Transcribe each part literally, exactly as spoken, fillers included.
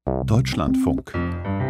Deutschlandfunk.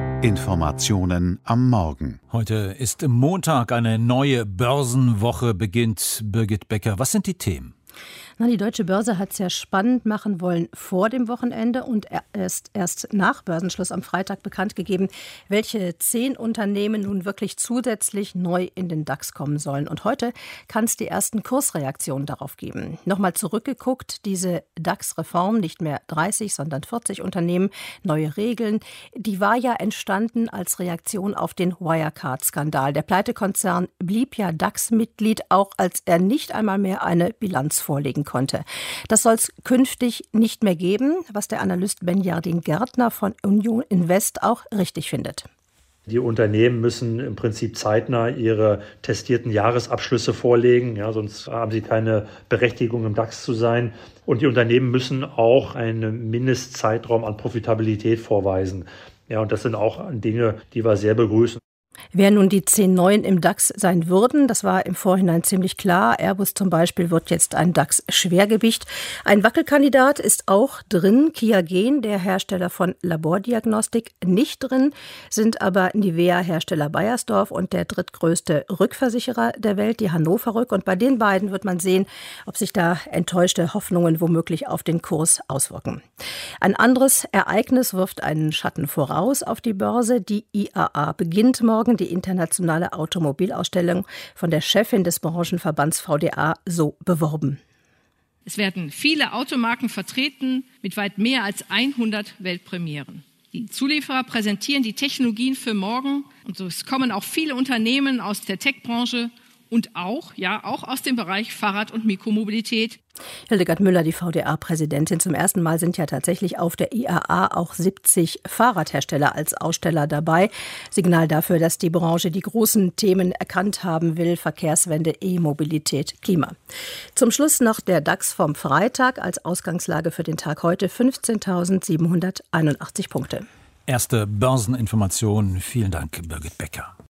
Informationen am Morgen. Heute ist Montag, eine neue Börsenwoche beginnt. Birgit Becker, was sind die Themen? Na, die Deutsche Börse hat es ja spannend machen wollen vor dem Wochenende und erst, erst nach Börsenschluss am Freitag bekannt gegeben, welche zehn Unternehmen nun wirklich zusätzlich neu in den DAX kommen sollen. Und heute kann es die ersten Kursreaktionen darauf geben. Nochmal zurückgeguckt, diese DAX-Reform, nicht mehr dreißig, sondern vierzig Unternehmen, neue Regeln, die war ja entstanden als Reaktion auf den Wirecard-Skandal. Der Pleitekonzern blieb ja DAX-Mitglied, auch als er nicht einmal mehr eine Bilanz vorlegen konnte. Das soll es künftig nicht mehr geben, was der Analyst Benjardin Gärtner von Union Invest auch richtig findet. Die Unternehmen müssen im Prinzip zeitnah ihre testierten Jahresabschlüsse vorlegen, ja, sonst haben sie keine Berechtigung im DAX zu sein. Und die Unternehmen müssen auch einen Mindestzeitraum an Profitabilität vorweisen. Ja, und das sind auch Dinge, die wir sehr begrüßen. Wer nun die zehn Neuen im DAX sein würden, das war im Vorhinein ziemlich klar. Airbus zum Beispiel wird jetzt ein DAX-Schwergewicht. Ein Wackelkandidat ist auch drin. Qiagen, der Hersteller von Labordiagnostik, nicht drin, sind aber Nivea-Hersteller Beiersdorf und der drittgrößte Rückversicherer der Welt, die Hannover Rück. Und bei den beiden wird man sehen, ob sich da enttäuschte Hoffnungen womöglich auf den Kurs auswirken. Ein anderes Ereignis wirft einen Schatten voraus auf die Börse. Die I A A beginnt morgen. Die internationale Automobilausstellung, von der Chefin des Branchenverbands V D A so beworben. Es werden viele Automarken vertreten mit weit mehr als hundert Weltpremieren. Die Zulieferer präsentieren die Technologien für morgen und so es kommen auch viele Unternehmen aus der Tech-Branche und auch, ja, auch aus dem Bereich Fahrrad- und Mikromobilität. Hildegard Müller, die V D A-Präsidentin. Zum ersten Mal sind ja tatsächlich auf der I A A auch siebzig Fahrradhersteller als Aussteller dabei. Signal dafür, dass die Branche die großen Themen erkannt haben will. Verkehrswende, E-Mobilität, Klima. Zum Schluss noch der DAX vom Freitag als Ausgangslage für den Tag heute fünfzehntausendsiebenhunderteinundachtzig Punkte. Erste Börseninformation. Vielen Dank, Birgit Becker.